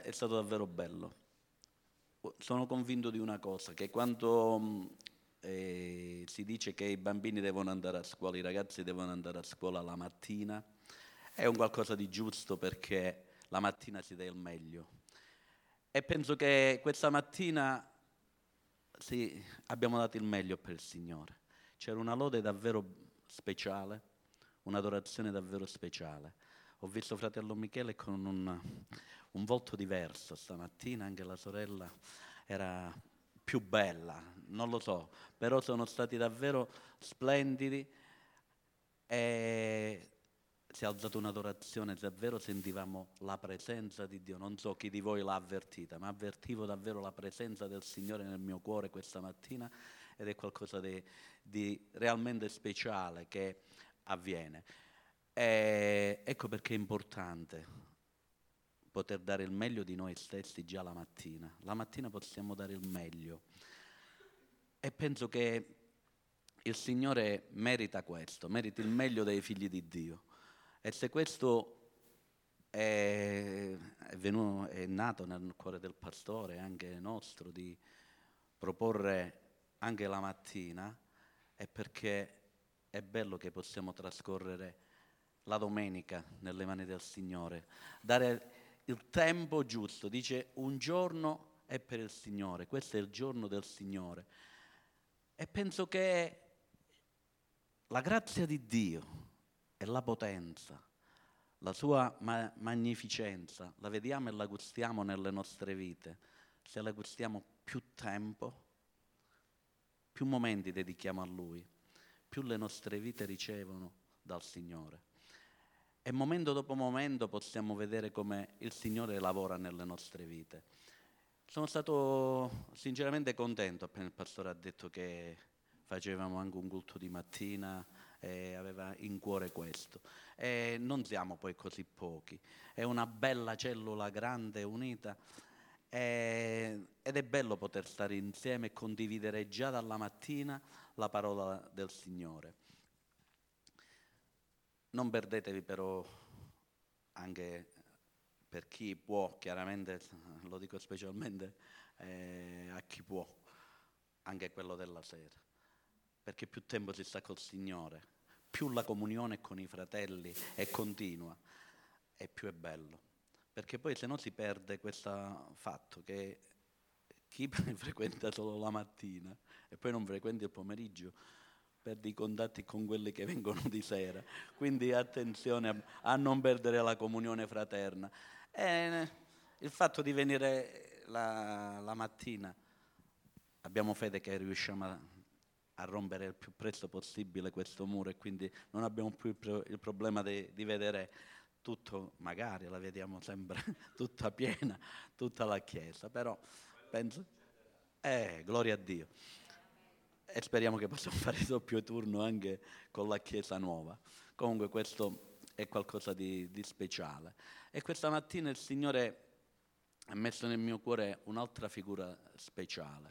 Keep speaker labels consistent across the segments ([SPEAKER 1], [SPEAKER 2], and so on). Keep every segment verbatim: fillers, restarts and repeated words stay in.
[SPEAKER 1] è stato davvero bello. Sono convinto di una cosa, che quando eh, si dice che i bambini devono andare a scuola, i ragazzi devono andare a scuola la mattina, è un qualcosa di giusto, perché la mattina si dà il meglio. E penso che questa mattina sì, abbiamo dato il meglio per il Signore. C'era una lode davvero speciale, un'adorazione davvero speciale. Ho visto fratello Michele con un, un volto diverso stamattina, anche la sorella era più bella, non lo so, però sono stati davvero splendidi e si è alzata un'adorazione, davvero sentivamo la presenza di Dio. Non so chi di voi l'ha avvertita, ma avvertivo davvero la presenza del Signore nel mio cuore questa mattina, ed è qualcosa di, di realmente speciale che avviene. E ecco perché è importante poter dare il meglio di noi stessi già la mattina. La mattina possiamo dare il meglio. E penso che il Signore merita questo, merita il meglio dei figli di Dio. E se questo è, è, venuto, è nato nel cuore del pastore, anche nostro, di proporre anche la mattina, è perché è bello che possiamo trascorrere la domenica nelle mani del Signore, dare il tempo giusto. Dice: un giorno è per il Signore, questo è il giorno del Signore. E penso che la grazia di Dio e la potenza, la sua ma- magnificenza, la vediamo e la gustiamo nelle nostre vite. Se la gustiamo, più tempo, più momenti dedichiamo a Lui, più le nostre vite ricevono dal Signore. E momento dopo momento possiamo vedere come il Signore lavora nelle nostre vite. Sono stato sinceramente contento appena il pastore ha detto che facevamo anche un culto di mattina e aveva in cuore questo. E non siamo poi così pochi, è una bella cellula grande, unita, e, ed è bello poter stare insieme e condividere già dalla mattina la parola del Signore. Non perdetevi però, anche per chi può, chiaramente lo dico specialmente eh, a chi può, anche quello della sera, perché più tempo si sta col Signore, più la comunione con i fratelli è continua e più è bello, perché poi se no si perde questo fatto che chi frequenta solo la mattina e poi non frequenta il pomeriggio perde i contatti con quelli che vengono di sera. Quindi attenzione a, a non perdere la comunione fraterna. E il fatto di venire la, la mattina, abbiamo fede che riusciamo a, a rompere il più presto possibile questo muro, e quindi non abbiamo più il, pro, il problema di, di vedere tutto, magari la vediamo sempre tutta piena, tutta la chiesa, però penso, eh, gloria a Dio. E speriamo che possiamo fare il doppio turno anche con la Chiesa Nuova. Comunque questo è qualcosa di, di speciale. E questa mattina il Signore ha messo nel mio cuore un'altra figura speciale.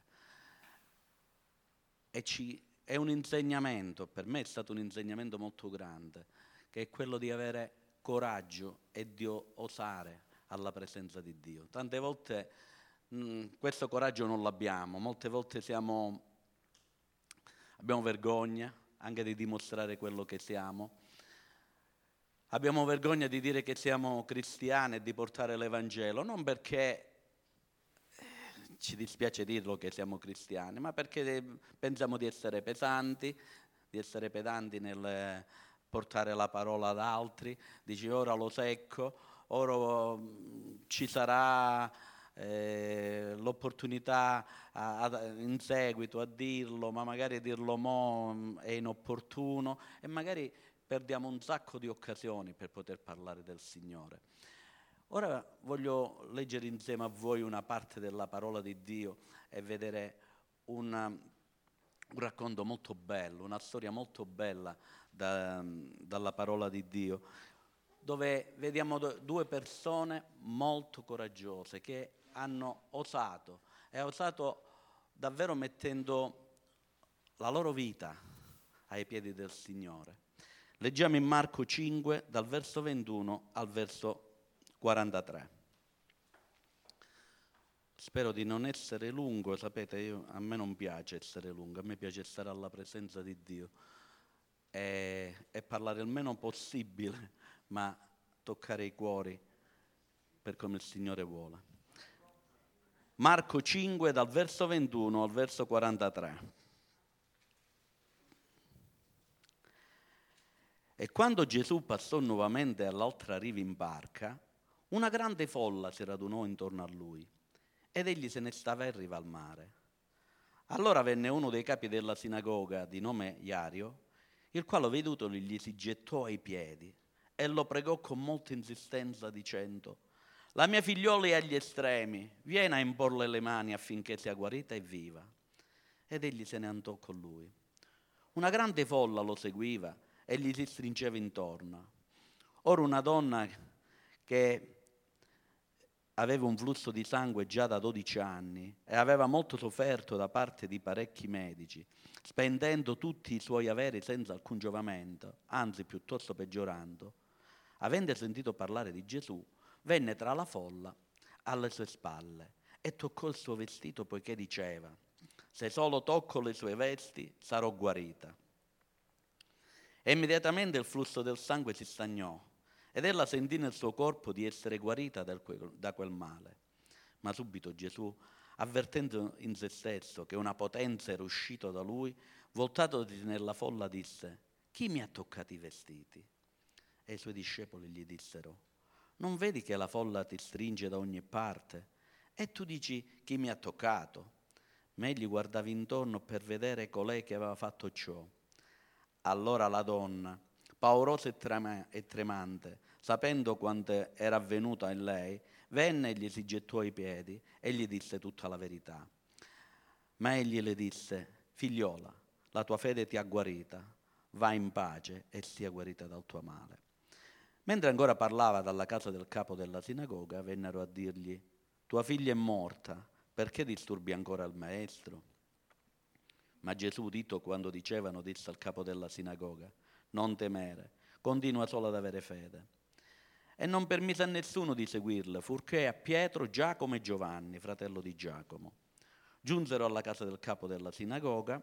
[SPEAKER 1] E ci, è un insegnamento, per me è stato un insegnamento molto grande, che è quello di avere coraggio e di osare alla presenza di Dio. Tante volte mh, questo coraggio non l'abbiamo, molte volte siamo... abbiamo vergogna anche di dimostrare quello che siamo. Abbiamo vergogna di dire che siamo cristiani e di portare l'Evangelo, non perché ci dispiace dirlo che siamo cristiani, ma perché pensiamo di essere pesanti, di essere pedanti nel portare la parola ad altri. Dici: ora lo secco, ora ci sarà eh, l'opportunità a, a, in seguito a dirlo, ma magari dirlo mo è inopportuno, e magari perdiamo un sacco di occasioni per poter parlare del Signore. Ora voglio leggere insieme a voi una parte della parola di Dio e vedere una, un racconto molto bello, una storia molto bella da, dalla parola di Dio, dove vediamo due persone molto coraggiose che hanno osato, e hanno osato davvero mettendo la loro vita ai piedi del Signore. Leggiamo in Marco cinque, dal verso ventuno al verso quarantatré. Spero di non essere lungo, sapete, io, a me non piace essere lungo, a me piace stare alla presenza di Dio e, e parlare il meno possibile, ma toccare i cuori per come il Signore vuole. Marco cinque, dal verso ventuno al verso quarantatré. E quando Gesù passò nuovamente all'altra riva in barca, una grande folla si radunò intorno a lui ed egli se ne stava in riva al mare. Allora venne uno dei capi della sinagoga di nome Iario, il quale vedutolo gli si gettò ai piedi e lo pregò con molta insistenza dicendo: la mia figliola è agli estremi, vieni a imporle le mani affinché sia guarita e viva. Ed egli se ne andò con lui. Una grande folla lo seguiva e gli si stringeva intorno. Ora una donna che aveva un flusso di sangue già da dodici anni e aveva molto sofferto da parte di parecchi medici, spendendo tutti i suoi averi senza alcun giovamento, anzi piuttosto peggiorando, avendo sentito parlare di Gesù, venne tra la folla alle sue spalle e toccò il suo vestito, poiché diceva: se solo tocco le sue vesti sarò guarita. E immediatamente il flusso del sangue si stagnò ed ella sentì nel suo corpo di essere guarita da quel male. Ma subito Gesù, avvertendo in se stesso che una potenza era uscita da lui, voltatosi nella folla disse: chi mi ha toccato i vestiti? E i suoi discepoli gli dissero: non vedi che la folla ti stringe da ogni parte? E tu dici: chi mi ha toccato? Ma egli guardava intorno per vedere colei che aveva fatto ciò. Allora la donna, paurosa e, trema- e tremante, sapendo quanto era avvenuto in lei, venne e gli si gettò ai piedi e gli disse tutta la verità. Ma egli le disse: figliola, la tua fede ti ha guarita, va in pace e sia guarita dal tuo male. Mentre ancora parlava dalla casa del capo della sinagoga, vennero a dirgli: tua figlia è morta, perché disturbi ancora il maestro? Ma Gesù, udito quando dicevano, disse al capo della sinagoga: non temere, continua solo ad avere fede. E non permise a nessuno di seguirla, fuorché a Pietro, Giacomo e Giovanni, fratello di Giacomo. Giunsero alla casa del capo della sinagoga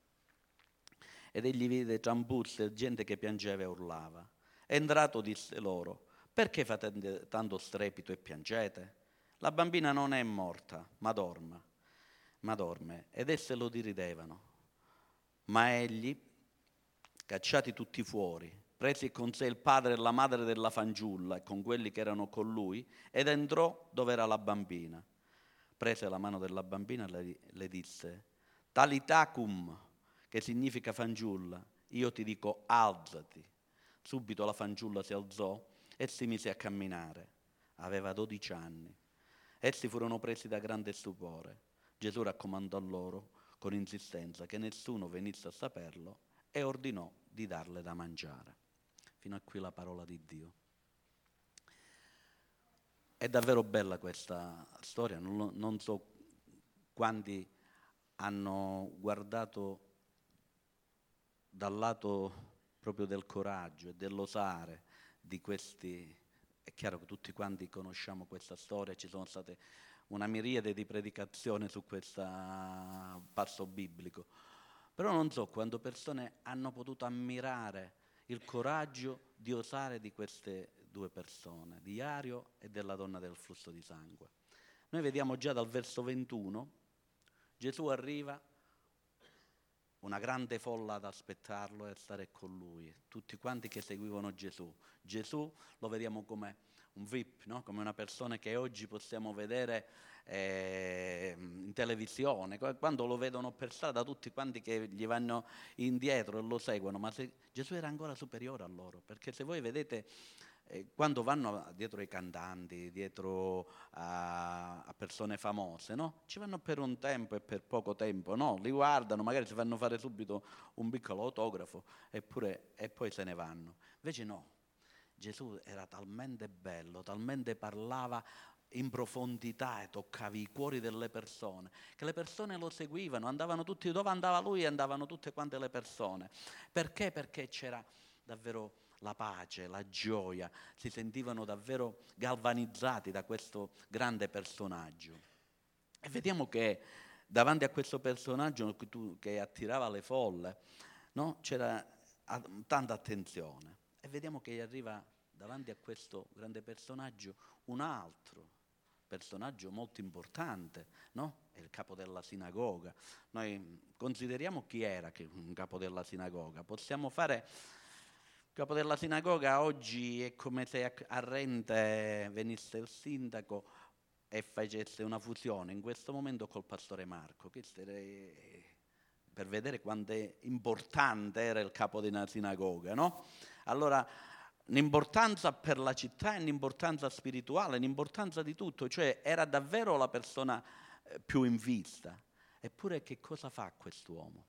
[SPEAKER 1] ed egli vide trambuste e gente che piangeva e urlava. Entrato disse loro: perché fate tanto strepito e piangete? La bambina non è morta, ma dorme. Ma dorme. Ed esse lo diridevano. Ma egli, cacciati tutti fuori, prese con sé il padre e la madre della fanciulla e con quelli che erano con lui, ed entrò dove era la bambina. Prese la mano della bambina e le, le disse: Talitacum, che significa fanciulla, io ti dico alzati. Subito la fanciulla si alzò e si mise a camminare. Aveva dodici anni. Essi furono presi da grande stupore. Gesù raccomandò loro con insistenza che nessuno venisse a saperlo e ordinò di darle da mangiare. Fino a qui la parola di Dio. È davvero bella questa storia, non, lo, non so quanti hanno guardato dal lato proprio del coraggio e dell'osare di questi. È chiaro che tutti quanti conosciamo questa storia, ci sono state una miriade di predicazioni su questo passo biblico, però non so quante persone hanno potuto ammirare il coraggio di osare di queste due persone, di Iario e della donna del flusso di sangue. Noi vediamo già dal verso ventuno, Gesù arriva, una grande folla ad aspettarlo e a stare con lui, tutti quanti che seguivano Gesù. Gesù lo vediamo come un V I P, no? Come una persona che oggi possiamo vedere eh, in televisione, quando lo vedono per strada tutti quanti che gli vanno indietro e lo seguono, ma se, Gesù era ancora superiore a loro, perché se voi vedete eh, quando vanno dietro ai cantanti, dietro a, a persone famose, no? Ci vanno per un tempo e per poco tempo, no? Li guardano, magari si fanno fare subito un piccolo autografo eppure, e poi se ne vanno. Invece no, Gesù era talmente bello, talmente parlava in profondità e toccava i cuori delle persone, che le persone lo seguivano, andavano tutti, dove andava lui andavano tutte quante le persone. Perché? Perché c'era davvero la pace, la gioia, si sentivano davvero galvanizzati da questo grande personaggio. E vediamo che davanti a questo personaggio che, tu- che attirava le folle, no? C'era a- tanta attenzione. E vediamo che gli arriva davanti a questo grande personaggio un altro personaggio molto importante, no? È il capo della sinagoga. Noi consideriamo chi era che un capo della sinagoga. Possiamo fare il capo della sinagoga oggi è come se a a Rente venisse il sindaco e facesse una fusione in questo momento col pastore Marco. Questo era, eh, per vedere quanto è importante era il capo di una sinagoga, no? Allora, l'importanza per la città, l'importanza spirituale, l'importanza di tutto, cioè era davvero la persona eh, più in vista. Eppure che cosa fa quest'uomo?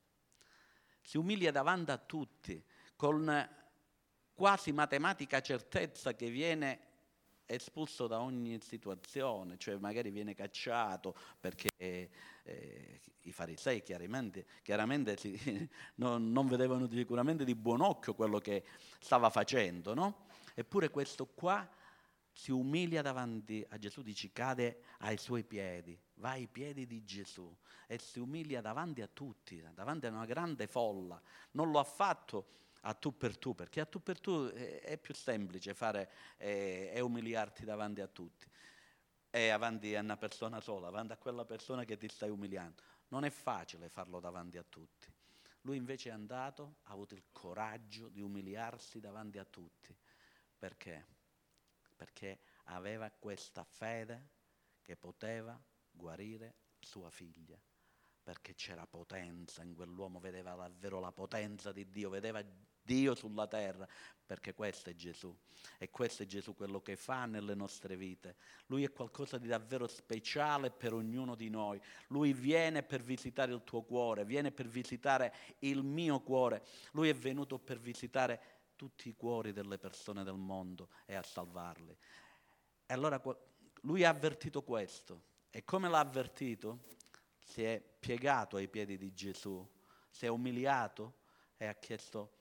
[SPEAKER 1] Si umilia davanti a tutti, con quasi matematica certezza che viene espulso da ogni situazione, cioè magari viene cacciato perché eh, eh, i farisei chiaramente, chiaramente si, non, non vedevano sicuramente di buon occhio quello che stava facendo, no? Eppure questo qua si umilia davanti a Gesù, dice cade ai suoi piedi, va ai piedi di Gesù e si umilia davanti a tutti, davanti a una grande folla. Non lo ha fatto a tu per tu, perché a tu per tu è, è più semplice fare eh, e umiliarti davanti a tutti, e avanti a una persona sola, avanti a quella persona che ti stai umiliando. Non è facile farlo davanti a tutti. Lui invece è andato, ha avuto il coraggio di umiliarsi davanti a tutti. Perché? Perché aveva questa fede che poteva guarire sua figlia, perché c'era potenza in quell'uomo, vedeva davvero la potenza di Dio, vedeva Dio sulla terra, perché questo è Gesù, e questo è Gesù quello che fa nelle nostre vite. Lui è qualcosa di davvero speciale per ognuno di noi. Lui viene per visitare il tuo cuore, viene per visitare il mio cuore. Lui è venuto per visitare tutti i cuori delle persone del mondo e a salvarli. E allora lui ha avvertito questo, e come l'ha avvertito? Si è piegato ai piedi di Gesù, si è umiliato e ha chiesto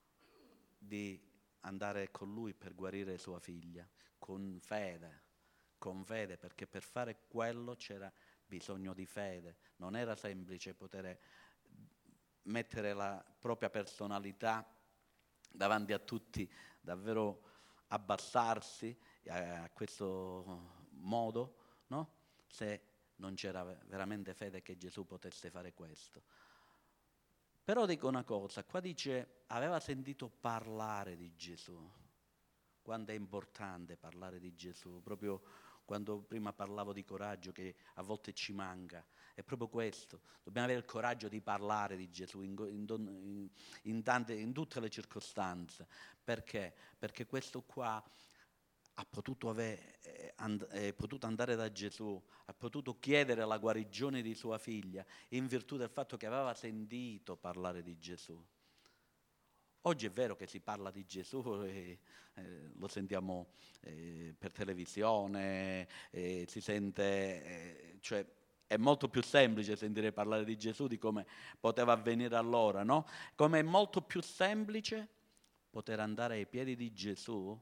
[SPEAKER 1] di andare con lui per guarire sua figlia, con fede, con fede, perché per fare quello c'era bisogno di fede. Non era semplice poter mettere la propria personalità davanti a tutti, davvero abbassarsi a questo modo, no? Se non c'era veramente fede che Gesù potesse fare questo. Però dico una cosa, qua dice aveva sentito parlare di Gesù. Quanto è importante parlare di Gesù, proprio quando prima parlavo di coraggio che a volte ci manca, è proprio questo, dobbiamo avere il coraggio di parlare di Gesù in, in, in, tante, in tutte le circostanze. Perché? Perché questo qua ha potuto, avere, eh, and, eh, potuto andare da Gesù, ha potuto chiedere la guarigione di sua figlia in virtù del fatto che aveva sentito parlare di Gesù. Oggi è vero che si parla di Gesù, e, eh, lo sentiamo eh, per televisione, eh, si sente, eh, cioè è molto più semplice sentire parlare di Gesù di come poteva avvenire allora, no? Come è molto più semplice poter andare ai piedi di Gesù,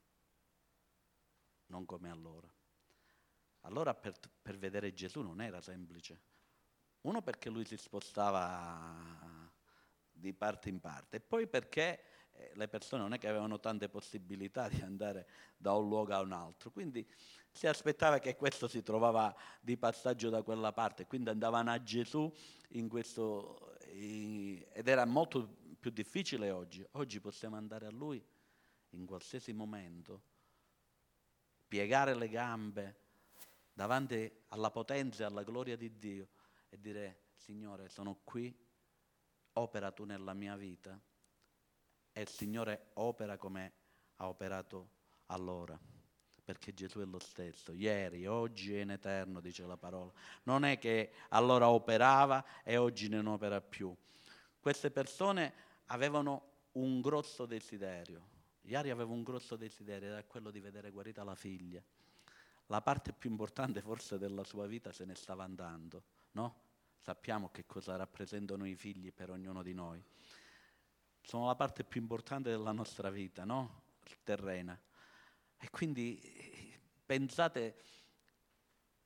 [SPEAKER 1] non come allora. Allora per, per vedere Gesù non era semplice. Uno perché lui si spostava di parte in parte, e poi perché eh, le persone non è che avevano tante possibilità di andare da un luogo a un altro, quindi si aspettava che questo si trovava di passaggio da quella parte, quindi andavano a Gesù in questo, eh, ed era molto più difficile oggi. Oggi possiamo andare a Lui in qualsiasi momento, piegare le gambe davanti alla potenza e alla gloria di Dio e dire: Signore, sono qui, opera tu nella mia vita. E il Signore opera come ha operato allora, perché Gesù è lo stesso, ieri, oggi e in eterno, dice la parola. Non è che allora operava e oggi non opera più. Queste persone avevano un grosso desiderio. Ieri aveva un grosso desiderio, era quello di vedere guarita la figlia. La parte più importante forse della sua vita se ne stava andando, no? Sappiamo che cosa rappresentano i figli per ognuno di noi. Sono la parte più importante della nostra vita, no? Terrena. E quindi pensate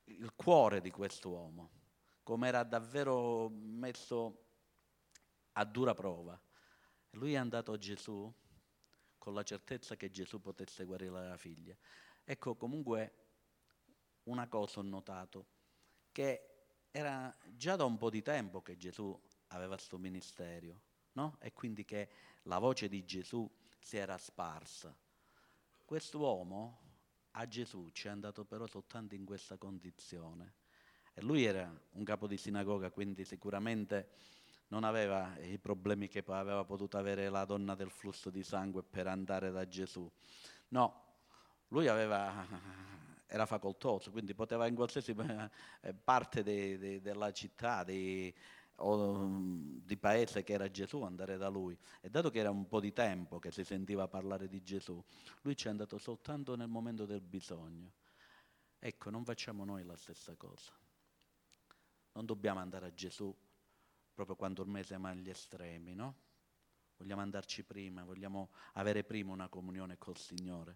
[SPEAKER 1] il cuore di quest'uomo, come era davvero messo a dura prova. Lui è andato a Gesù con la certezza che Gesù potesse guarire la figlia. Ecco, comunque una cosa ho notato, che era già da un po' di tempo che Gesù aveva questo ministero, no? E quindi che la voce di Gesù si era sparsa. Quest'uomo a Gesù ci è andato però soltanto in questa condizione. E lui era un capo di sinagoga, quindi sicuramente non aveva i problemi che aveva potuto avere la donna del flusso di sangue per andare da Gesù. No, lui aveva, era facoltoso, quindi poteva in qualsiasi parte de, de, della città de, o di paese che era Gesù andare da lui. E dato che era un po' di tempo che si sentiva parlare di Gesù, lui ci è andato soltanto nel momento del bisogno. Ecco, non facciamo noi la stessa cosa. Non dobbiamo andare a Gesù proprio quando ormai siamo agli estremi, no? Vogliamo andarci prima, vogliamo avere prima una comunione col Signore.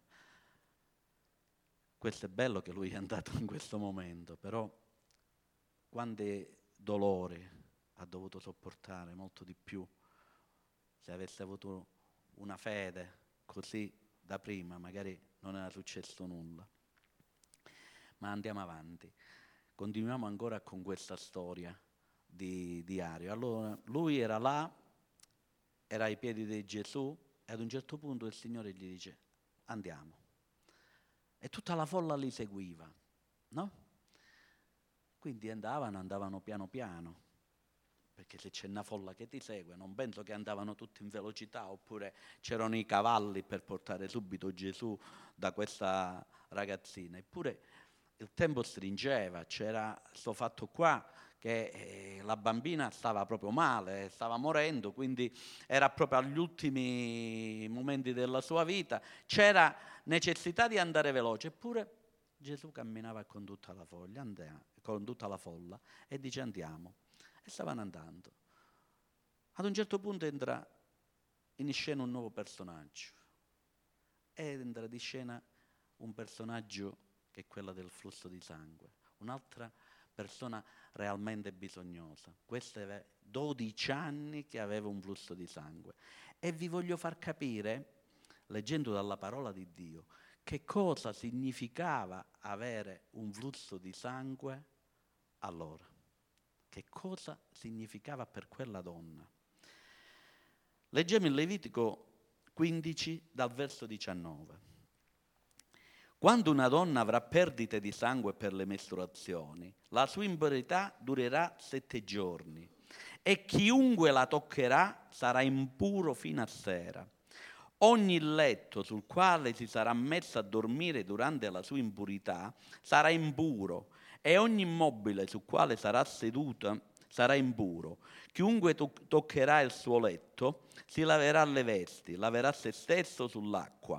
[SPEAKER 1] Questo è bello che lui è andato in questo momento, però quanti dolori ha dovuto sopportare, molto di più. Se avesse avuto una fede così da prima, magari non era successo nulla. Ma andiamo avanti. Continuiamo ancora con questa storia di, di Ario. Allora, lui era là, era ai piedi di Gesù, e ad un certo punto il Signore gli dice: andiamo. E tutta la folla li seguiva, no? Quindi andavano, andavano piano piano, perché se c'è una folla che ti segue, non penso che andavano tutti in velocità, oppure c'erano i cavalli per portare subito Gesù da questa ragazzina. Eppure il tempo stringeva, c'era sto fatto qua che eh, la bambina stava proprio male, stava morendo, quindi era proprio agli ultimi momenti della sua vita, c'era necessità di andare veloce, eppure Gesù camminava con tutta la foglia, andiamo, con tutta la folla, e dice andiamo. E stavano andando. Ad un certo punto entra in scena un nuovo personaggio. Ed entra di scena un personaggio che è quello del flusso di sangue, un'altra persona realmente bisognosa. Questo aveva dodici anni che aveva un flusso di sangue. E vi voglio far capire, leggendo dalla parola di Dio, che cosa significava avere un flusso di sangue allora. Che cosa significava per quella donna. Leggiamo il Levitico quindici dal verso diciannove. Quando una donna avrà perdite di sangue per le mestruazioni, la sua impurità durerà sette giorni e chiunque la toccherà sarà impuro fino a sera. Ogni letto sul quale si sarà messa a dormire durante la sua impurità sarà impuro, e ogni immobile sul quale sarà seduta sarà impuro. Chiunque to- toccherà il suo letto si laverà le vesti, laverà se stesso sull'acqua,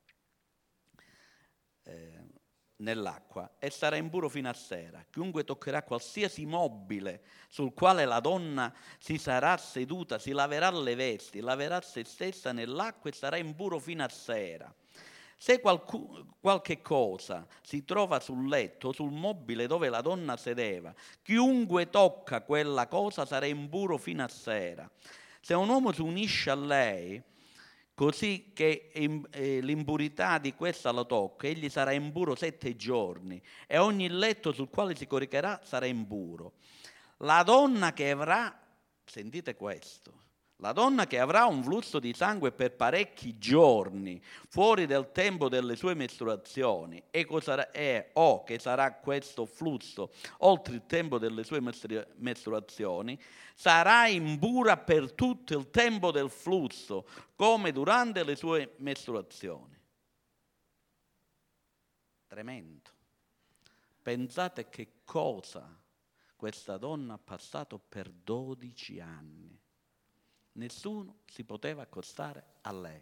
[SPEAKER 1] eh, nell'acqua, e sarà impuro fino a sera. Chiunque toccherà qualsiasi mobile sul quale la donna si sarà seduta si laverà le vesti, laverà se stessa nell'acqua e sarà impuro fino a sera. Se qualcu- qualche cosa si trova sul letto o sul mobile dove la donna sedeva, chiunque tocca quella cosa sarà impuro fino a sera. Se un uomo si unisce a lei, così che eh, l'impurità di questa lo tocca, egli sarà impuro sette giorni, e ogni letto sul quale si coricherà sarà impuro. La donna che avrà, sentite questo, la donna che avrà un flusso di sangue per parecchi giorni fuori del tempo delle sue mestruazioni, e, cosa è, o che sarà questo flusso oltre il tempo delle sue mestruazioni, sarà impura per tutto il tempo del flusso, come durante le sue mestruazioni. Tremendo. Pensate che cosa questa donna ha passato per dodici anni. Nessuno si poteva accostare a lei.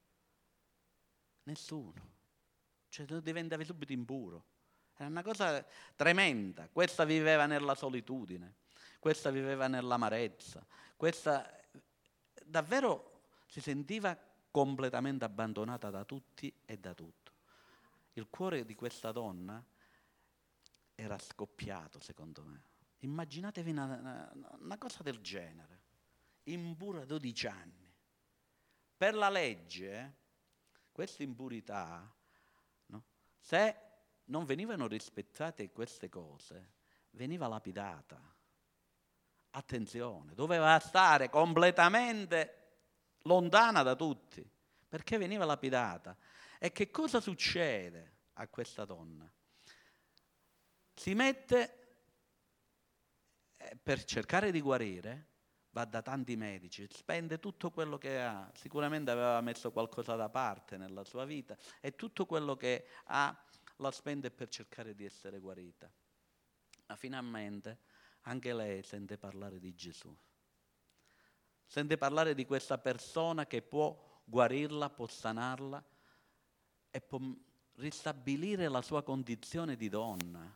[SPEAKER 1] Nessuno. Cioè diventavi subito impuro. Era una cosa tremenda. Questa viveva nella solitudine, questa viveva nell'amarezza, questa davvero si sentiva completamente abbandonata da tutti e da tutto. Il cuore di questa donna era scoppiato, secondo me. Immaginatevi una, una, una cosa del genere, impura dodici anni. Per la legge, eh, queste impurità, no? Se non venivano rispettate queste cose, veniva lapidata. Attenzione, doveva stare completamente lontana da tutti, perché veniva lapidata. E che cosa succede a questa donna? Si mette, eh, per cercare di guarire, va da tanti medici, spende tutto quello che ha, sicuramente aveva messo qualcosa da parte nella sua vita e tutto quello che ha la spende per cercare di essere guarita. Ma finalmente anche lei sente parlare di Gesù. Sente parlare di questa persona che può guarirla, può sanarla e può ristabilire la sua condizione di donna.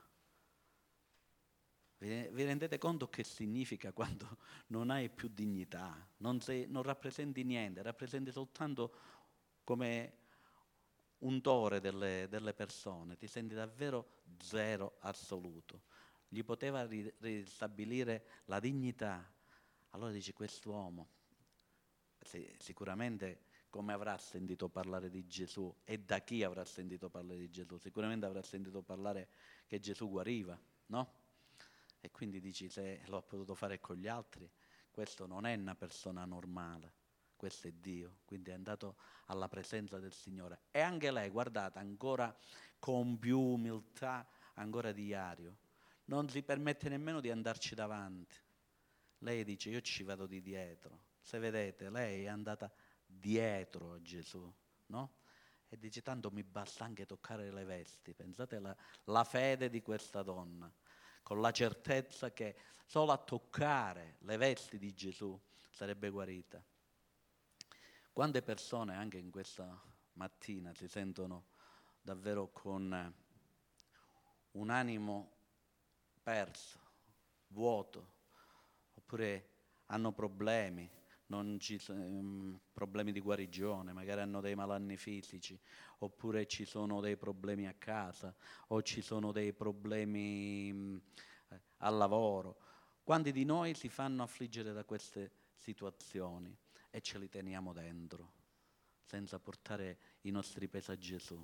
[SPEAKER 1] Vi, vi rendete conto che significa quando non hai più dignità, non, sei, non rappresenti niente, rappresenti soltanto come un tore delle, delle persone, ti senti davvero zero assoluto. Gli poteva ri, ristabilire la dignità. Allora dici, quest'uomo sì, sicuramente come avrà sentito parlare di Gesù e da chi avrà sentito parlare di Gesù? Sicuramente avrà sentito parlare che Gesù guariva, no? E quindi dici, se lo ha potuto fare con gli altri, questo non è una persona normale, questo è Dio, quindi è andato alla presenza del Signore. E anche lei, guardate, ancora con più umiltà, ancora diario, non si permette nemmeno di andarci davanti. Lei dice, io ci vado di dietro. Se vedete, lei è andata dietro a Gesù, no? E dice, tanto mi basta anche toccare le vesti. Pensate alla la fede di questa donna, con la certezza che solo a toccare le vesti di Gesù sarebbe guarita. Quante persone anche in questa mattina si sentono davvero con un animo perso, vuoto, oppure hanno problemi, non ci sono, um, problemi di guarigione, magari hanno dei malanni fisici, oppure ci sono dei problemi a casa, o ci sono dei problemi um, al lavoro. Quanti di noi si fanno affliggere da queste situazioni e ce li teniamo dentro, senza portare i nostri pesi a Gesù?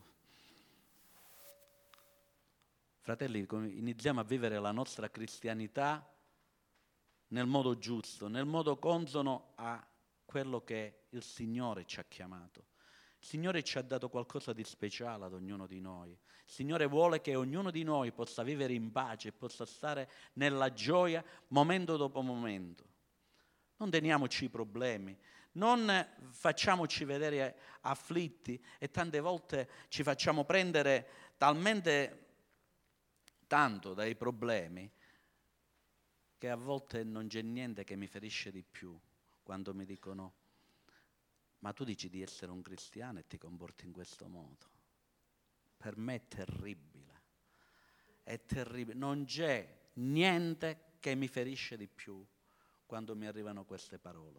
[SPEAKER 1] Fratelli, iniziamo a vivere la nostra cristianità nel modo giusto, nel modo consono a quello che il Signore ci ha chiamato. Il Signore ci ha dato qualcosa di speciale ad ognuno di noi. Il Signore vuole che ognuno di noi possa vivere in pace e possa stare nella gioia momento dopo momento. Non teniamoci i problemi, non facciamoci vedere afflitti e tante volte ci facciamo prendere talmente tanto dai problemi che a volte non c'è niente che mi ferisce di più quando mi dicono, ma tu dici di essere un cristiano e ti comporti in questo modo. Per me è terribile, è terribile, non c'è niente che mi ferisce di più quando mi arrivano queste parole,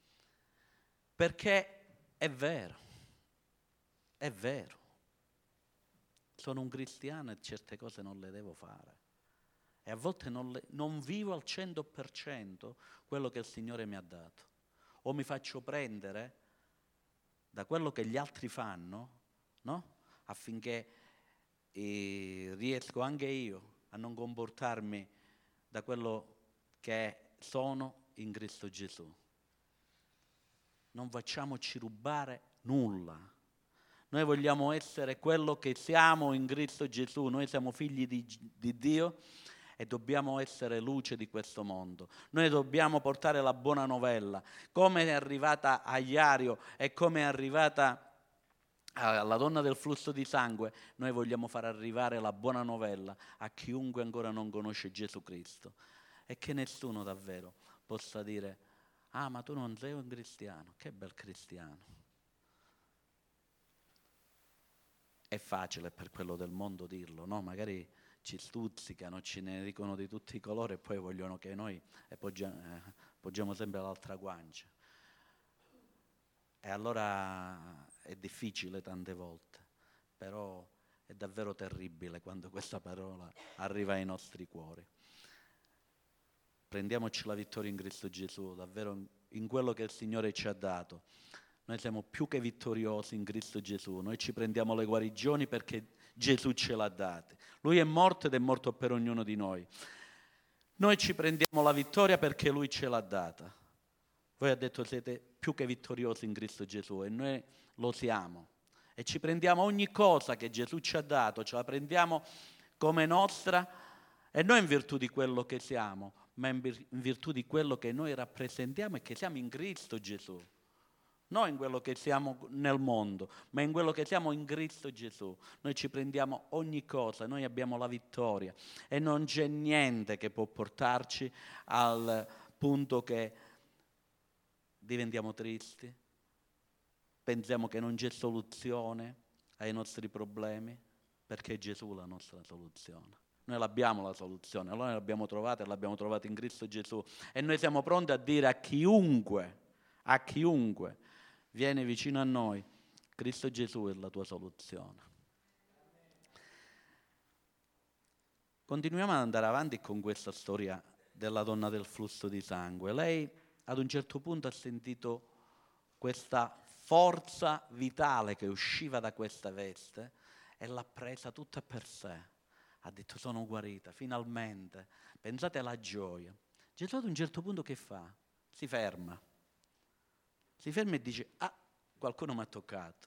[SPEAKER 1] perché è vero, è vero, sono un cristiano e certe cose non le devo fare. E a volte non, le, non vivo al cento per cento quello che il Signore mi ha dato. O mi faccio prendere da quello che gli altri fanno, no? Affinché eh, riesco anche io a non comportarmi da quello che sono in Cristo Gesù. Non facciamoci rubare nulla. Noi vogliamo essere quello che siamo in Cristo Gesù. Noi siamo figli di, di Dio e dobbiamo essere luce di questo mondo. Noi dobbiamo portare la buona novella. Come è arrivata a Iario e come è arrivata alla donna del flusso di sangue, noi vogliamo far arrivare la buona novella a chiunque ancora non conosce Gesù Cristo. E che nessuno davvero possa dire, ah, ma tu non sei un cristiano. Che bel cristiano. È facile per quello del mondo dirlo, no? Magari ci stuzzicano, ci ne dicono di tutti i colori e poi vogliono che noi poggiamo, eh, poggiamo sempre l'altra guancia. E allora è difficile tante volte, però È davvero terribile quando questa parola arriva ai nostri cuori. Prendiamoci la vittoria in Cristo Gesù, davvero in quello che il Signore ci ha dato. Noi siamo più che vittoriosi in Cristo Gesù, noi ci prendiamo le guarigioni perché Gesù ce l'ha date. Lui è morto ed è morto per ognuno di noi. Noi ci prendiamo la vittoria perché Lui ce l'ha data. Voi ha detto siete più che vittoriosi in Cristo Gesù e noi lo siamo. E ci prendiamo ogni cosa che Gesù ci ha dato, ce la prendiamo come nostra, e non in virtù di quello che siamo, ma in virtù di quello che noi rappresentiamo e che siamo in Cristo Gesù. Non in quello che siamo nel mondo, ma in quello che siamo in Cristo Gesù. Noi ci prendiamo ogni cosa, noi abbiamo la vittoria e non c'è niente che può portarci al punto che diventiamo tristi, pensiamo che non c'è soluzione ai nostri problemi, perché è Gesù la nostra soluzione. Noi l'abbiamo la soluzione, allora l'abbiamo trovata e l'abbiamo trovata in Cristo Gesù e noi siamo pronti a dire a chiunque, a chiunque viene vicino a noi, Cristo Gesù è la tua soluzione. Continuiamo ad andare avanti con questa storia della donna del flusso di sangue. Lei ad un certo punto ha sentito questa forza vitale che usciva da questa veste e l'ha presa tutta per sé. Ha detto sono guarita, finalmente. Pensate alla gioia. Gesù ad un certo punto che fa? Si ferma. Si ferma e dice, ah, qualcuno mi ha toccato.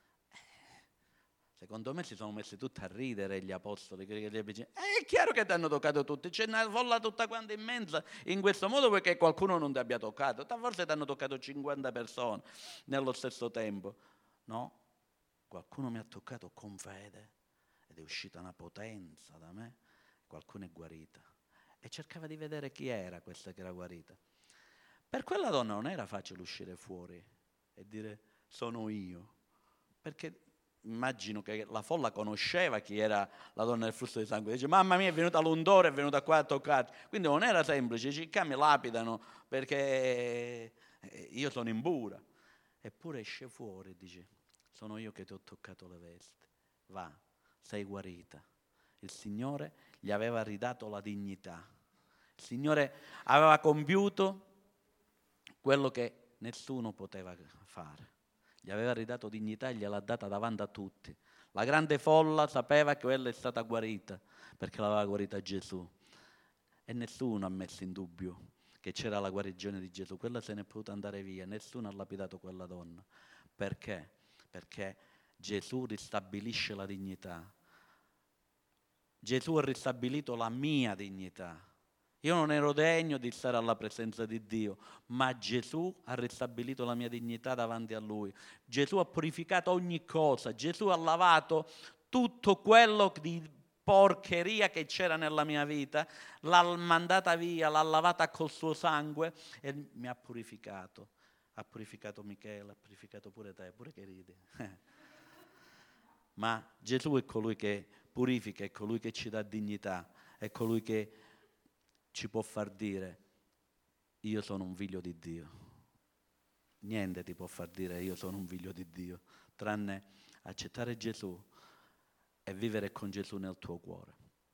[SPEAKER 1] Secondo me si sono messi tutti a ridere gli apostoli, che gli dice, è chiaro che ti hanno toccato tutti, c'è una folla tutta quanta in mezzo in questo modo perché qualcuno non ti abbia toccato. Forse ti hanno toccato cinquanta persone nello stesso tempo. No, qualcuno mi ha toccato con fede ed è uscita una potenza da me, qualcuno è guarita. E cercava di vedere chi era questa che era guarita. Per quella donna non era facile uscire fuori e dire sono io, perché immagino che la folla conosceva chi era la donna del flusso di sangue. Dice mamma mia è venuta l'undore, è venuta qua a toccare. Quindi non era semplice, i ciccà mi lapidano perché io sono impura. Eppure esce fuori e dice sono io che ti ho toccato le vesti, va, sei guarita. Il Signore gli aveva ridato la dignità, il Signore aveva compiuto quello che nessuno poteva fare. Gli aveva ridato dignità e gliel'ha data davanti a tutti. La grande folla sapeva che quella è stata guarita perché l'aveva guarita Gesù e nessuno ha messo in dubbio che c'era la guarigione di Gesù. Quella se n'è potuta andare via, nessuno ha lapidato quella donna. Perché? Perché Gesù ristabilisce la dignità. Gesù ha ristabilito la mia dignità. Io non ero degno di stare alla presenza di Dio, ma Gesù ha ristabilito la mia dignità davanti a Lui. Gesù ha purificato ogni cosa, Gesù ha lavato tutto quello di porcheria che c'era nella mia vita, l'ha mandata via, l'ha lavata col suo sangue e mi ha purificato. Ha purificato Michele, ha purificato pure te, pure che ridi. Ma Gesù è colui che purifica, è colui che ci dà dignità, è colui che ci può far dire io sono un figlio di Dio. Niente ti può far dire io sono un figlio di Dio, tranne accettare Gesù e vivere con Gesù nel tuo cuore.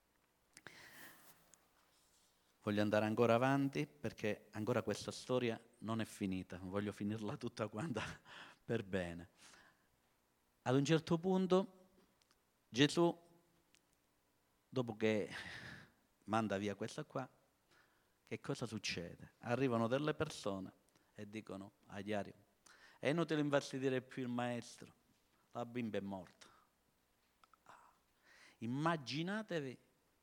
[SPEAKER 1] Voglio andare ancora avanti perché ancora questa storia non è finita, voglio finirla tutta quanta per bene. Ad un certo punto Gesù, dopo che manda via questa qua, che cosa succede? Arrivano delle persone e dicono a Iario, è inutile infastidire più il maestro, la bimba è morta. Immaginatevi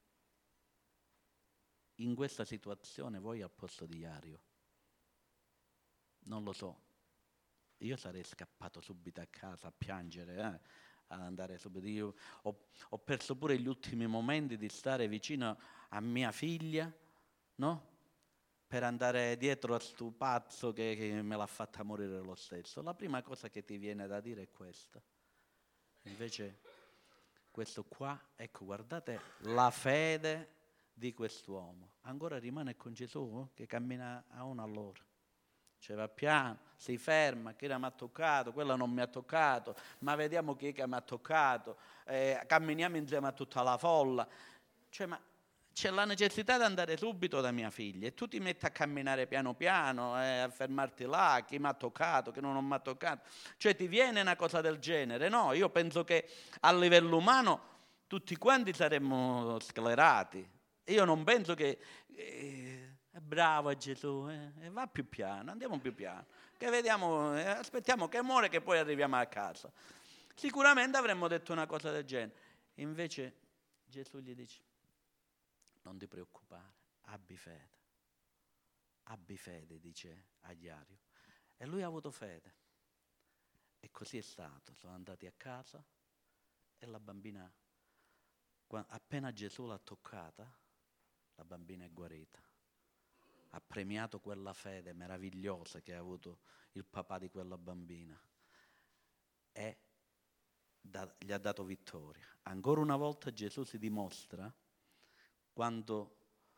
[SPEAKER 1] in questa situazione voi al posto di Iario. Non lo so, io sarei scappato subito a casa a piangere, eh, ad andare subito. Io ho, ho perso pure gli ultimi momenti di stare vicino a mia figlia, no? Per andare dietro a sto pazzo che, che me l'ha fatta morire lo stesso. La prima cosa che ti viene da dire è questa. Invece questo qua, ecco, guardate la fede di quest'uomo. Ancora rimane con Gesù che cammina a una all'ora. cioè va piano, si ferma, chi mi ha toccato, quella non mi ha toccato, ma vediamo chi è che mi ha toccato, eh, camminiamo insieme a tutta la folla. Cioè, ma c'è la necessità di andare subito da mia figlia e tu ti metti a camminare piano piano, eh, a fermarti là, chi mi ha toccato, chi non mi ha toccato. Cioè ti viene una cosa del genere? No, io penso che a livello umano tutti quanti saremmo sclerati. Io non penso che... Eh, è bravo Gesù, eh, va più piano, andiamo più piano, che vediamo, eh, aspettiamo che muore che poi arriviamo a casa. Sicuramente avremmo detto una cosa del genere. Invece Gesù gli dice: non ti preoccupare, abbi fede. Abbi fede, dice a Iario. E lui ha avuto fede. E così è stato. Sono andati a casa e la bambina, appena Gesù l'ha toccata, la bambina è guarita. Ha premiato quella fede meravigliosa che ha avuto il papà di quella bambina e da, gli ha dato vittoria. Ancora una volta Gesù si dimostra quanto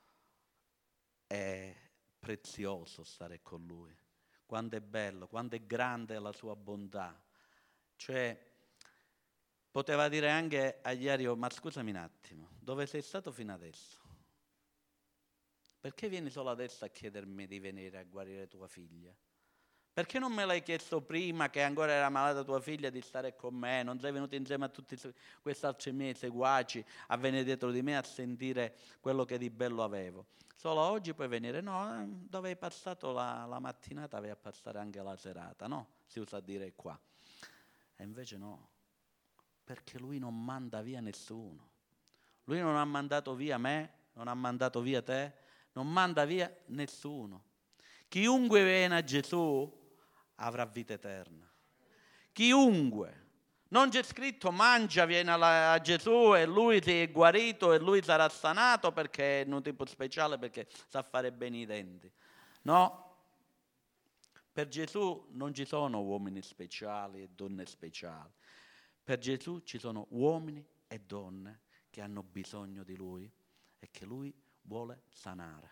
[SPEAKER 1] è prezioso stare con Lui, quanto è bello, quanto è grande la sua bontà. Cioè, poteva dire anche a Iario: ma scusami un attimo, dove sei stato fino adesso? Perché vieni solo adesso a chiedermi di venire a guarire tua figlia? Perché non me l'hai chiesto prima, che ancora era malata tua figlia, di stare con me? Non sei venuto insieme a tutti questi altri miei seguaci a venire dietro di me a sentire quello che di bello avevo? Solo oggi puoi venire? No, dove hai passato la, la mattinata vai a passare anche la serata, no? Si usa a dire qua. E invece no, perché lui non manda via nessuno. Lui non ha mandato via me, non ha mandato via te, non manda via nessuno. Chiunque viene a Gesù avrà vita eterna. Chiunque. Non c'è scritto mangia, viene a Gesù e lui si è guarito e lui sarà sanato perché è un tipo speciale, perché sa fare bene i denti. No. Per Gesù non ci sono uomini speciali e donne speciali. Per Gesù ci sono uomini e donne che hanno bisogno di Lui e che Lui vuole sanare.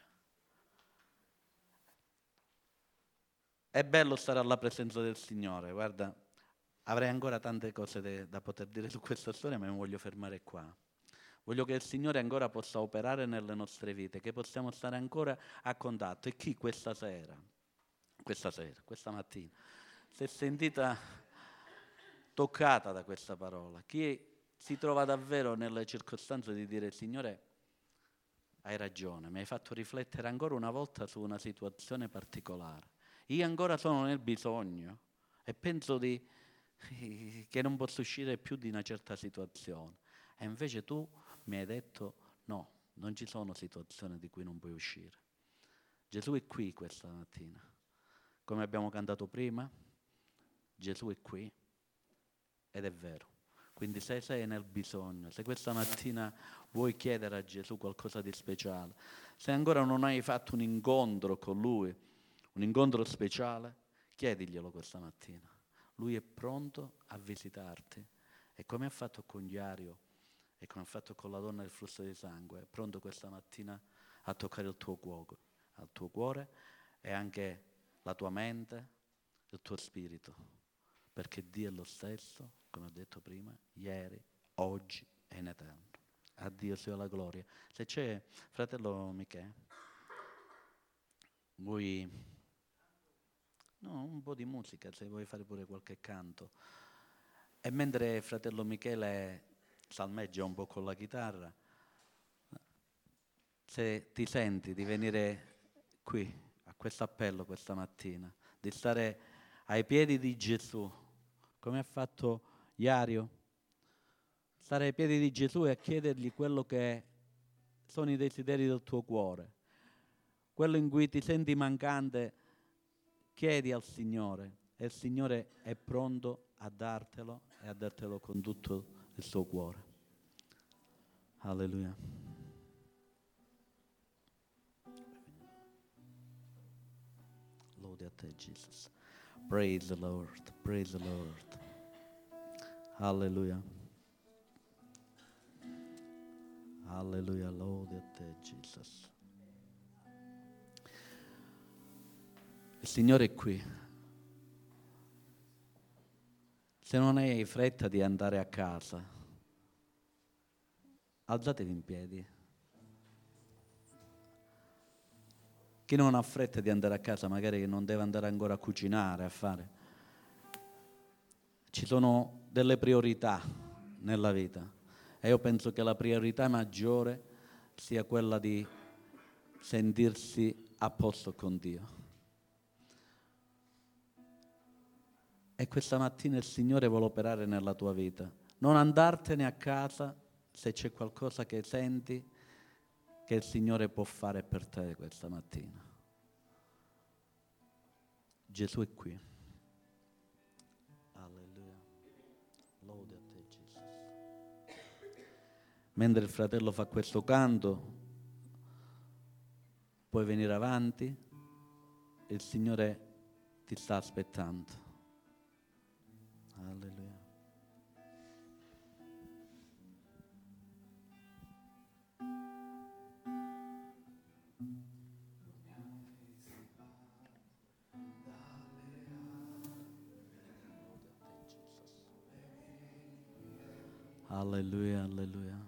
[SPEAKER 1] È bello stare alla presenza del Signore, guarda, avrei ancora tante cose de, da poter dire su questa storia, ma mi voglio fermare qua. Voglio che il Signore ancora possa operare nelle nostre vite, che possiamo stare ancora a contatto. E chi questa sera, questa sera, questa mattina, si è sentita toccata da questa parola, chi si trova davvero nelle circostanze di dire: Signore, hai ragione, mi hai fatto riflettere ancora una volta su una situazione particolare. Io ancora sono nel bisogno e penso di, che non posso uscire più di una certa situazione. E invece tu mi hai detto: no, non ci sono situazioni di cui non puoi uscire. Gesù è qui questa mattina. Come abbiamo cantato prima, Gesù è qui ed è vero. Quindi se sei nel bisogno, se questa mattina vuoi chiedere a Gesù qualcosa di speciale, se ancora non hai fatto un incontro con Lui, un incontro speciale, chiediglielo questa mattina. Lui è pronto a visitarti e come ha fatto con Iario e come ha fatto con la donna del flusso di sangue, è pronto questa mattina a toccare il tuo cuore, al tuo cuore e anche la tua mente, il tuo spirito, perché Dio è lo stesso, come ho detto prima, ieri, oggi e in eterno. A Dio sia la gloria. Se c'è, fratello Michele, vuoi no, un po' di musica, se vuoi fare pure qualche canto. E mentre fratello Michele salmeggia un po' con la chitarra, se ti senti di venire qui a questo appello questa mattina, di stare ai piedi di Gesù, come ha fatto Iario, stare ai piedi di Gesù e a chiedergli quello che sono i desideri del tuo cuore, quello in cui ti senti mancante, chiedi al Signore e il Signore è pronto a dartelo e a dartelo con tutto il suo cuore. Alleluia. Lode a te, Jesus. Praise the Lord. Praise the Lord. Alleluia. Alleluia. Lode a te, Jesus. Il Signore è qui. Se non hai fretta di andare a casa, alzatevi in piedi. Chi non ha fretta di andare a casa, magari non deve andare ancora a cucinare, a fare. Ci sono delle priorità nella vita e io penso che la priorità maggiore sia quella di sentirsi a posto con Dio. E questa mattina il Signore vuole operare nella tua vita. Non andartene a casa se c'è qualcosa che senti che il Signore può fare per te questa mattina. Gesù è qui. Alleluia. Lode a te, Gesù. Mentre il fratello fa questo canto, puoi venire avanti, il Signore ti sta aspettando. Alleluia. Alleluia, alleluia.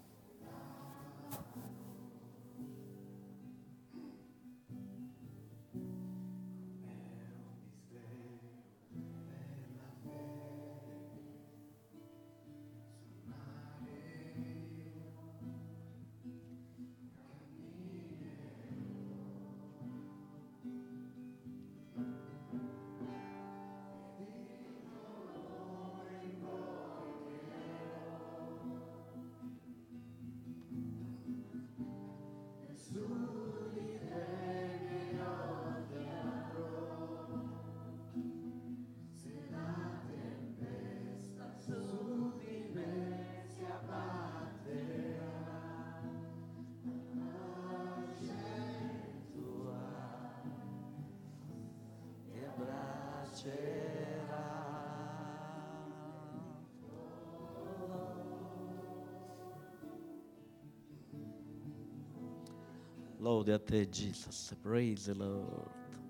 [SPEAKER 1] Lode a te, Jesus. Praise the Lord.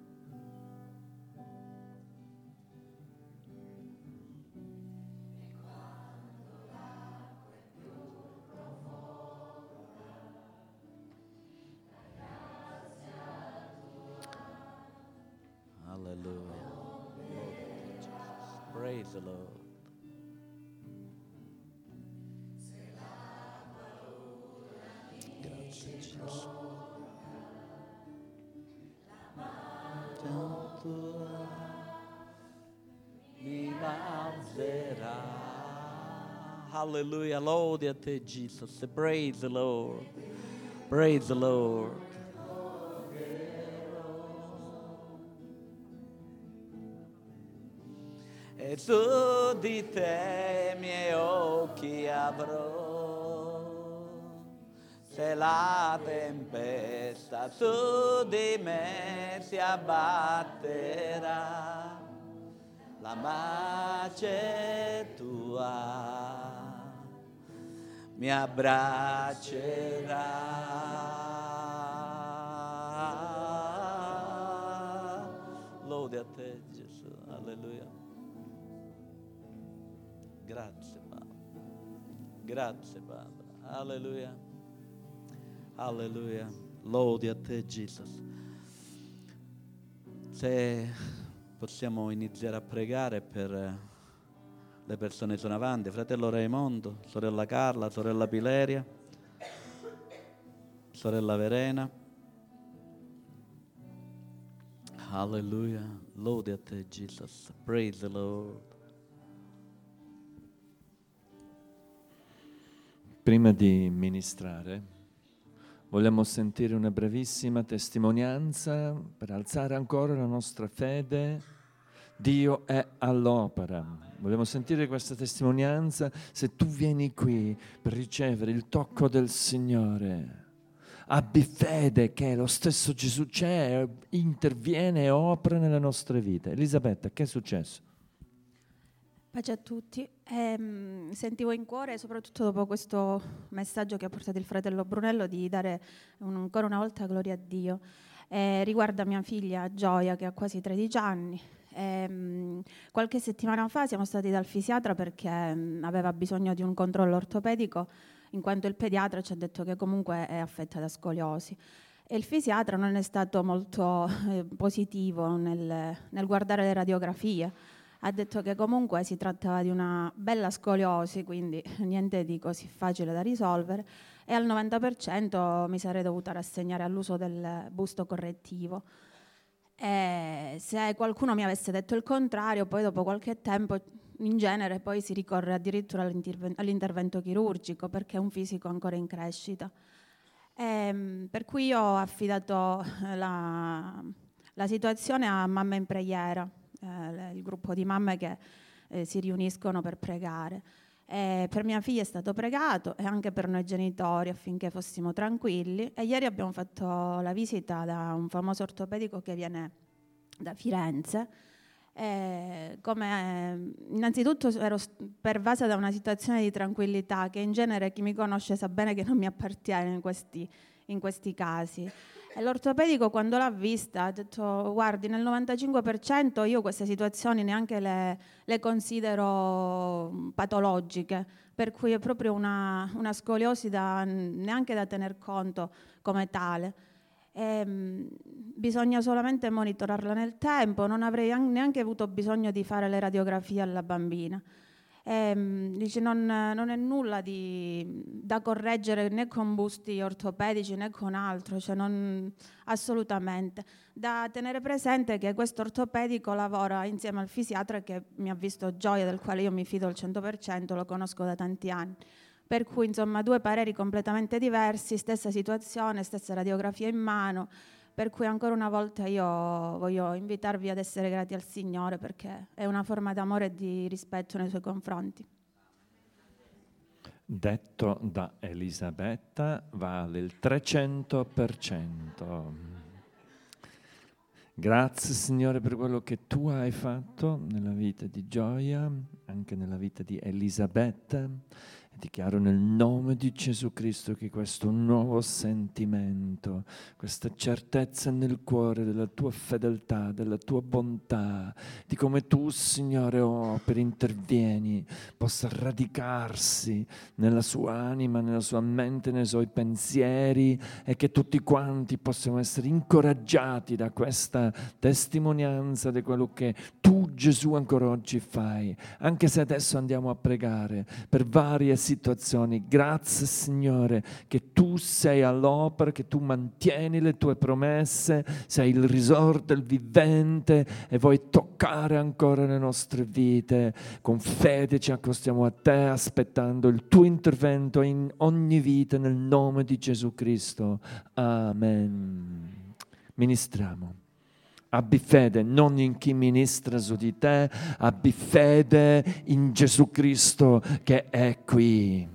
[SPEAKER 1] Hallelujah. Lode a te, Jesus. Praise the Lord. Grazie, Jesus. Mi alzerà. Hallelujah. Lode a te, Jesus. Praise the Lord. Praise the Lord. E su di te i miei occhi avrò. Se la tempesta su di me si abbatterà, la pace tua mi abbraccerà. Lode a te, Gesù. Alleluia. Grazie, Padre. Grazie, Padre. Alleluia. Alleluia. Lode a te, Jesus. Se possiamo iniziare a pregare per le persone che sono avanti, fratello Raimondo, sorella Carla, sorella Pileria, sorella Verena. Alleluia. Lode a te, Jesus. Praise the Lord.
[SPEAKER 2] Prima di ministrare, vogliamo sentire una brevissima testimonianza per alzare ancora la nostra fede. Dio è all'opera. Vogliamo sentire questa testimonianza. Se tu vieni qui per ricevere il tocco del Signore, abbi fede che lo stesso Gesù c'è, interviene e opera nelle nostre vite. Elisabetta, che è successo?
[SPEAKER 3] Pace a tutti. Ehm, sentivo in cuore, soprattutto dopo questo messaggio che ha portato il fratello Brunello, di dare un, ancora una volta gloria a Dio. Eh, riguarda mia figlia Gioia, che ha quasi tredici anni. Eh, qualche settimana fa siamo stati dal fisiatra perché mh, aveva bisogno di un controllo ortopedico, in quanto il pediatra ci ha detto che comunque è affetta da scoliosi. E il fisiatra non è stato molto eh, positivo nel, nel guardare le radiografie. Ha detto che comunque si trattava di una bella scoliosi, quindi niente di così facile da risolvere, e al novanta per cento mi sarei dovuta rassegnare all'uso del busto correttivo. E se qualcuno mi avesse detto il contrario, poi dopo qualche tempo, in genere, poi si ricorre addirittura all'interven- all'intervento chirurgico, perché è un fisico ancora in crescita. Ehm, per cui io ho affidato eh, la, la situazione a Mamme in Preghiera, eh, il gruppo di mamme che eh, si riuniscono per pregare. E per mia figlia è stato pregato e anche per noi genitori affinché fossimo tranquilli. E ieri abbiamo fatto la visita da un famoso ortopedico che viene da Firenze. Eh, come, innanzitutto ero pervasa da una situazione di tranquillità che in genere chi mi conosce sa bene che non mi appartiene in questi, in questi casi. E l'ortopedico, quando l'ha vista, ha detto: guardi, nel novantacinque per cento io queste situazioni neanche le, le considero patologiche, per cui è proprio una, una scoliosi da, neanche da tener conto come tale. E, mh, bisogna solamente monitorarla nel tempo, non avrei an- neanche avuto bisogno di fare le radiografie alla bambina. E, mh, dice, non, non è nulla di, da correggere né con busti ortopedici né con altro, cioè non, assolutamente. Da tenere presente che questo ortopedico lavora insieme al fisiatra che mi ha visto Gioia, del quale io mi fido al cento per cento, lo conosco da tanti anni. Per cui insomma due pareri completamente diversi, stessa situazione, stessa radiografia in mano, per cui ancora una volta io voglio invitarvi ad essere grati al Signore, perché è una forma d'amore e di rispetto nei suoi confronti.
[SPEAKER 2] Detto da Elisabetta vale il trecento per cento. Grazie Signore per quello che tu hai fatto nella vita di Gioia, anche nella vita di Elisabetta. E dichiaro nel nome di Gesù Cristo che questo nuovo sentimento, questa certezza nel cuore della tua fedeltà, della tua bontà, di come tu, Signore, operi, intervieni, possa radicarsi nella sua anima, nella sua mente, nei suoi pensieri, e che tutti quanti possano essere incoraggiati da questa testimonianza di quello che tu, Gesù, ancora oggi fai. Anche se adesso andiamo a pregare per varie situazioni, grazie Signore che tu sei all'opera, che tu mantieni le tue promesse, sei il risorto, il vivente, e vuoi toccare ancora le nostre vite. Con fede ci accostiamo a te, aspettando il tuo intervento in ogni vita nel nome di Gesù Cristo. Amen. Ministriamo. Abbi fede non in chi ministra su di te, abbi fede in Gesù Cristo che è qui.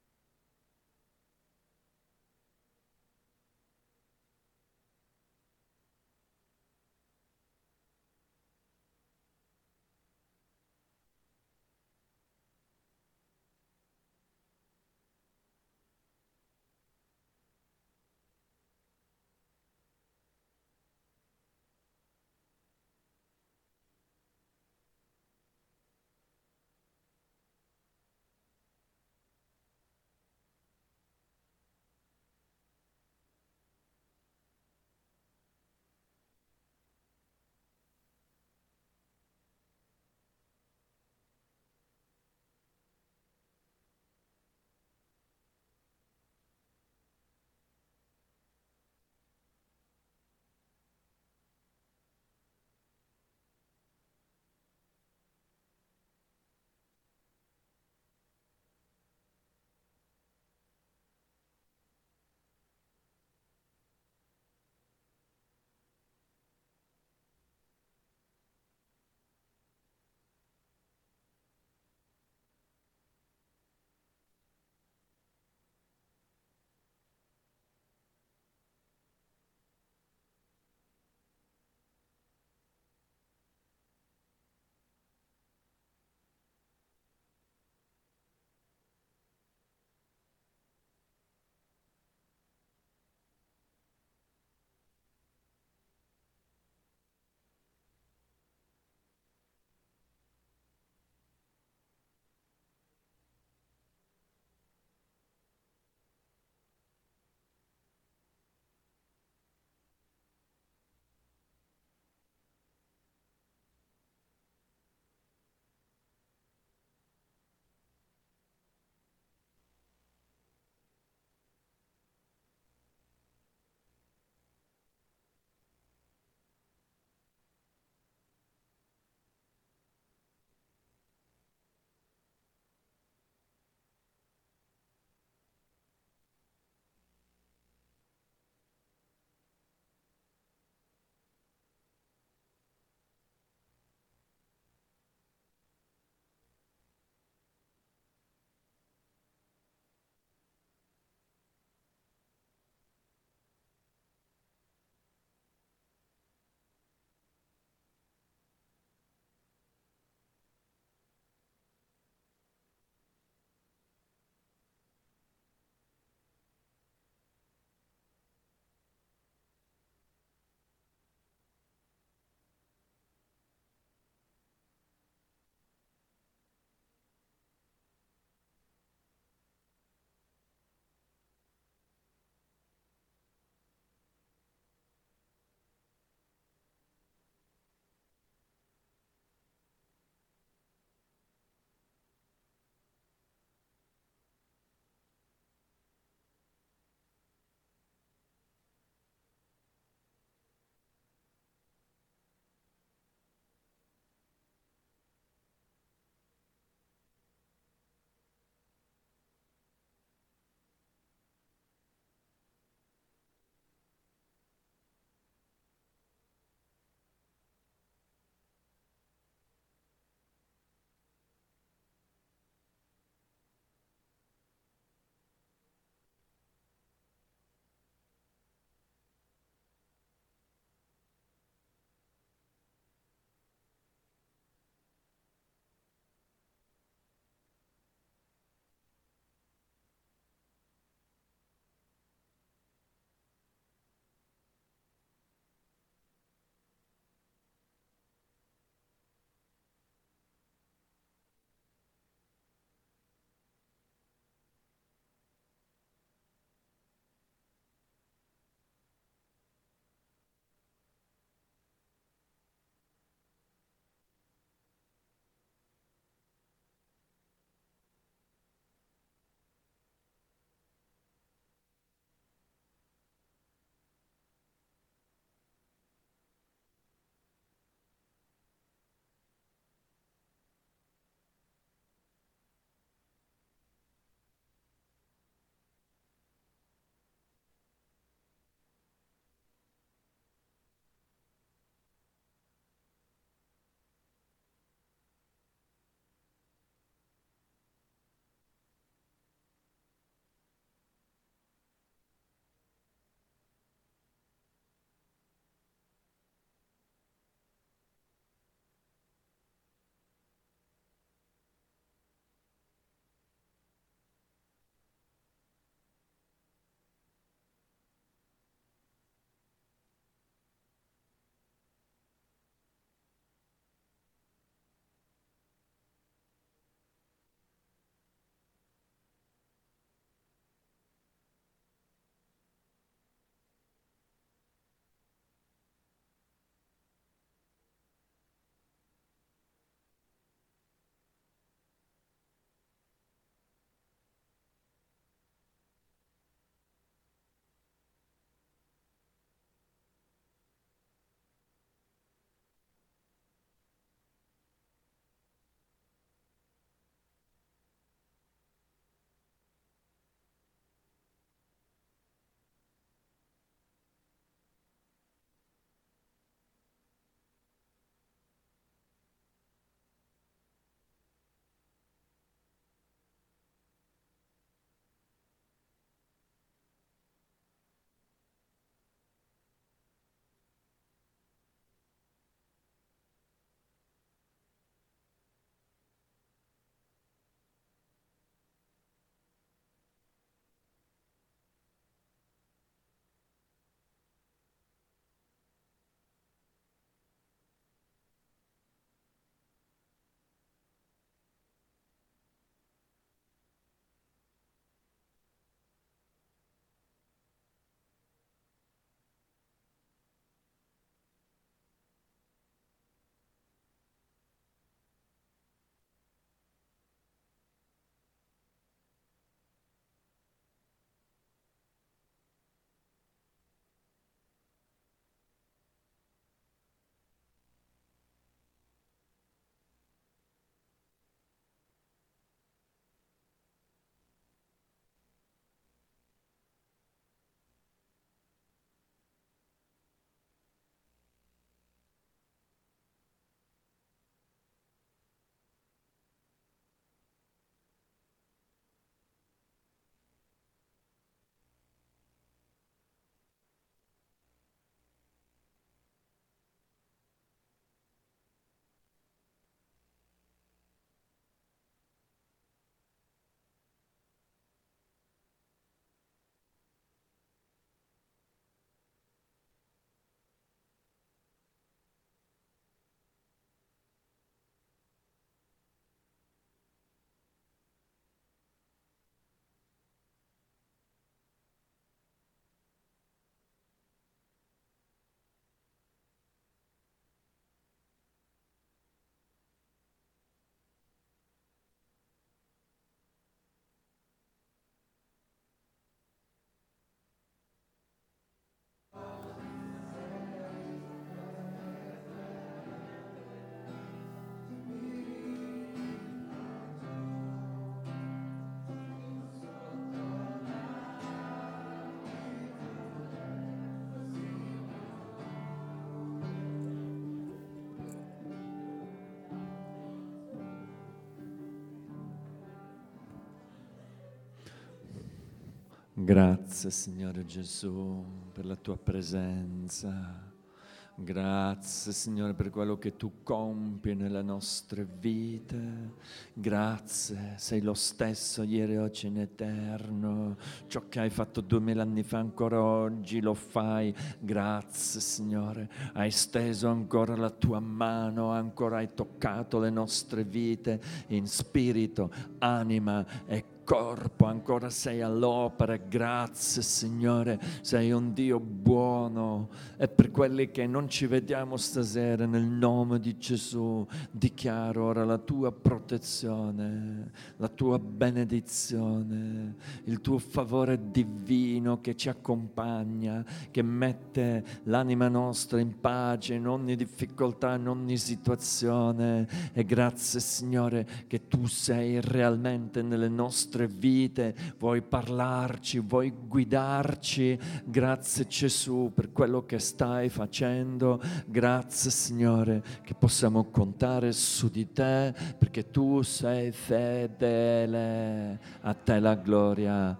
[SPEAKER 2] Grazie Signore Gesù per la tua presenza. Grazie Signore per quello che tu compi nelle nostre vite. Grazie, sei lo stesso ieri, oggi in eterno. Ciò che hai fatto duemila anni fa ancora oggi lo fai. Grazie Signore, hai steso ancora la tua mano, ancora hai toccato le nostre vite in spirito, anima e corpo, ancora sei all'opera. Grazie Signore, sei un Dio buono. E per quelli che non ci vediamo stasera, nel nome di Gesù dichiaro ora la tua protezione, la tua benedizione, il tuo favore divino che ci accompagna, che mette l'anima nostra in pace in ogni difficoltà, in ogni situazione. E grazie Signore che tu sei realmente nelle nostre vite, vuoi parlarci, vuoi guidarci. Grazie Gesù per quello che stai facendo. Grazie Signore che possiamo contare su di te, perché tu sei fedele. A te la gloria,